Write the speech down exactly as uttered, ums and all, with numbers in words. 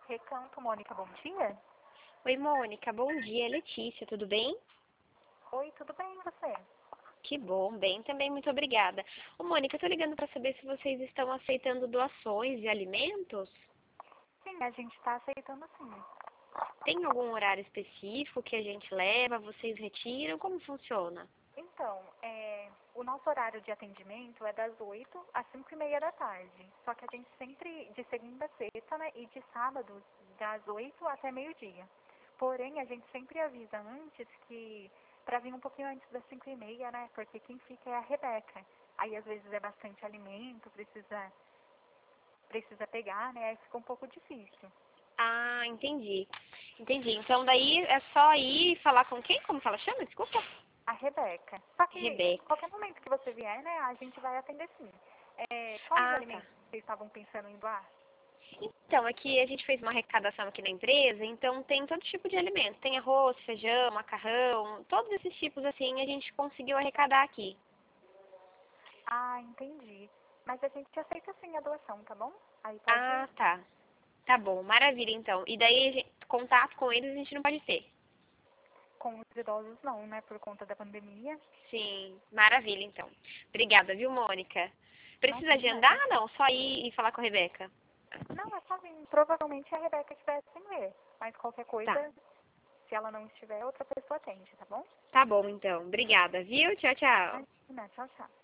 Recanto, Mônica, bom dia. Oi, Mônica, bom dia, é Letícia, tudo bem? Oi, tudo bem, e você? Que bom, bem também, muito obrigada. Ô, Mônica, eu tô ligando para saber se vocês estão aceitando doações de alimentos. Sim, a gente está aceitando sim. Tem algum horário específico que a gente leva, vocês retiram? Como funciona? Então, é, o nosso horário de atendimento é das oito às cinco e meia da tarde. Só que a gente sempre, de segunda a sexta, né, e de sábado, das oito até meio-dia. Porém, a gente sempre avisa antes que, para vir um pouquinho antes das cinco e meia, né, porque quem fica é a Rebeca. Aí, às vezes, é bastante alimento, precisa, precisa pegar, né, aí fica um pouco difícil. Ah, entendi. Entendi. Então daí é só ir falar com quem? Como que ela chama? Desculpa. A Rebeca. Só que, Rebeca. qualquer momento que você vier, né, a gente vai atender sim. É, quais Ah, tá. alimentos vocês estavam pensando em doar? Então, aqui a gente fez uma arrecadação aqui na empresa, então tem todo tipo de alimento. Tem arroz, feijão, macarrão, todos esses tipos assim a gente conseguiu arrecadar aqui. Ah, entendi. Mas a gente aceita sim a doação, tá bom? Aí pode Ah, ir. tá. Tá bom, maravilha então. E daí, a gente- contato com eles a gente não pode ter. Com os idosos não, né, por conta da pandemia. Sim, maravilha então. Obrigada, viu, Mônica? Precisa Imagina, agendar? nada. Não, só ir e falar com a Rebeca. Não, é só vir. Provavelmente é a Rebeca que vai atender. Mas qualquer Tá. coisa, se ela não estiver, outra pessoa atende, tá bom? Tá bom então. Obrigada, viu? Tchau, tchau. Imagina, tchau, tchau.